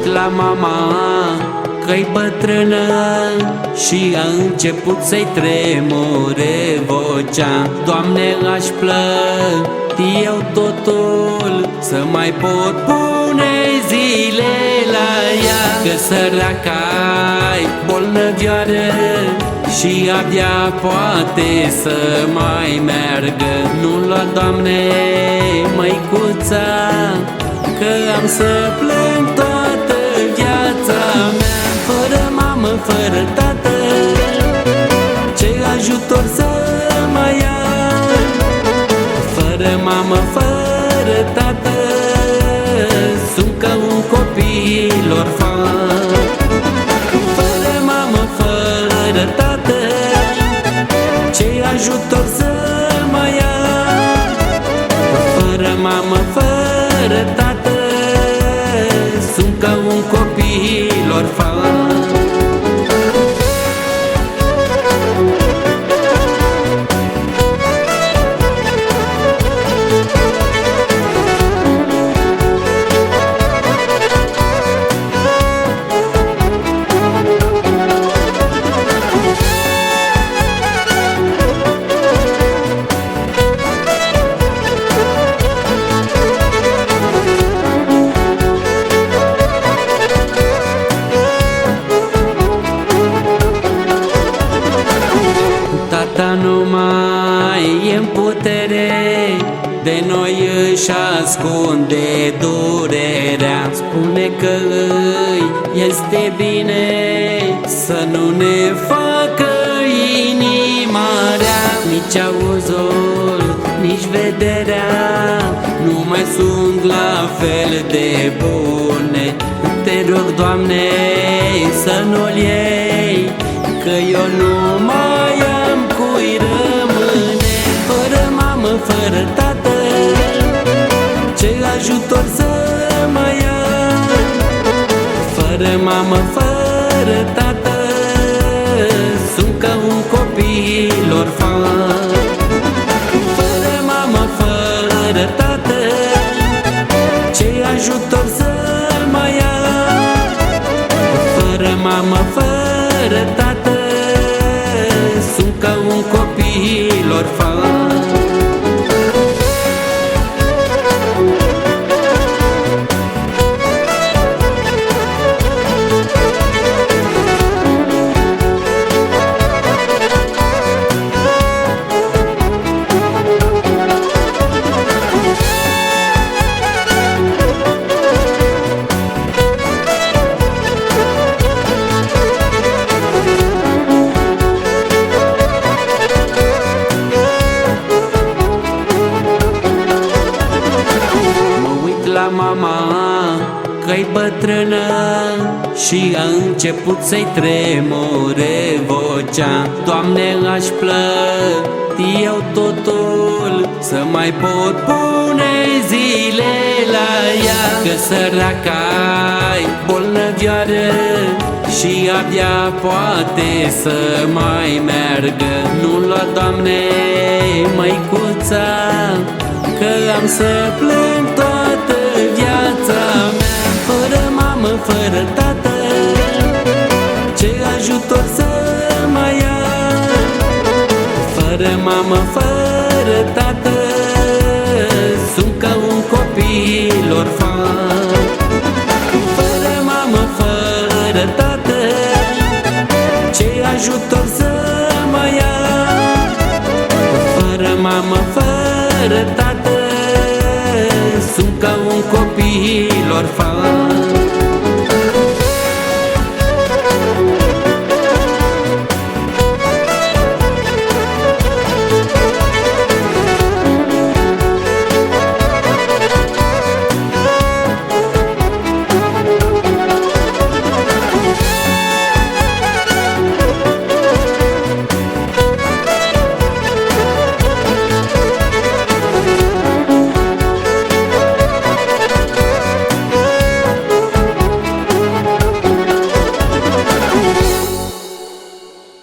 uit la mama că-i bătrână și a început să-i tremure vocea. Doamne, aș plăti eu totul să mai pot pune zile la ea, că săraca-i bolnăvioară și abia poate să mai meargă. Nu lua, Doamne, măicuța, că am să plâng toată viața mea. Fără mamă, fără tată, ce ajutor să mai ia? Fără mamă, fără tată, sunt ca un copil orfan. Fără mamă, fără tată, ce ajutor să mai ia? Fără mamă, fără tată, sunt ca un copil orfan. Tata nu mai e în putere, de noi își ascunde durerea. Spune că îi este bine să nu ne facă inima rea. Nici auzul, nici vederea nu mai sunt la fel de bune. Te rog, Doamne, să nu-l iei, că eu nu mai am cui rămâne. Fără mamă, fără tată, ce ajutor să mai ia? Fără mamă, fără tată, sunt ca un copil orfan. Fără mamă, fără tată, ce ajutor să mai ia? Fără mamă, fără tată, sunt ca un copil orfan. La mama că-i bătrână și a început să-i tremure vocea. Doamne, aș plăti eu totul să mai pot pune zile la ea, că săraca-i bolnăvioară și abia poate să mai meargă. Nu lua, Doamne, măicuța, că am să plâng toată viața mea. Fără mamă, fără tată, ce ajutor să mai ia? Fără mamă, fără tată, sunt ca un copil orfan. Fără mamă, fără tată, ce ajutor să mai ia? Fără mamă, fără tată, sunt ca un copil orfan.